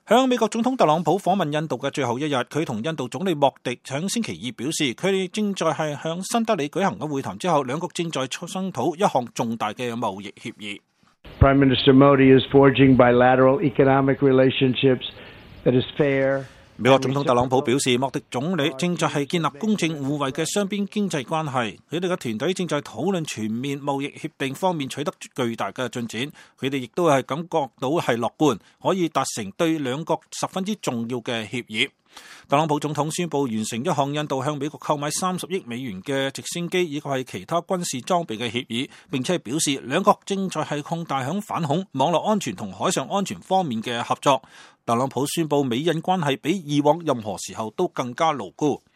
響美國總統特朗普訪問印度嘅最後一日，佢同印度總理莫迪響星期二表示，佢哋正在係響新德里舉行嘅會談之後，兩國正在商討一項重大嘅貿易協議。 Prime Minister Modi is forging bilateral economic relationships that is fair。 美國總統特朗普表示，莫迪總理正在係建立公正互惠嘅雙邊經濟關係，佢哋嘅團隊正在討論全面貿易協定方面取得巨大嘅進展，佢哋亦都係感覺到係樂觀，可以達成對兩國十分之重要嘅協議。特朗普總統宣布完成一項印度向美國購買30億美元嘅直升機以及係其他軍事裝備嘅協議，並且表示兩國正在係擴大響反恐、網絡安全同海上安全方面嘅合作。特朗普宣布美印關係比以往任何時候都更加牢固。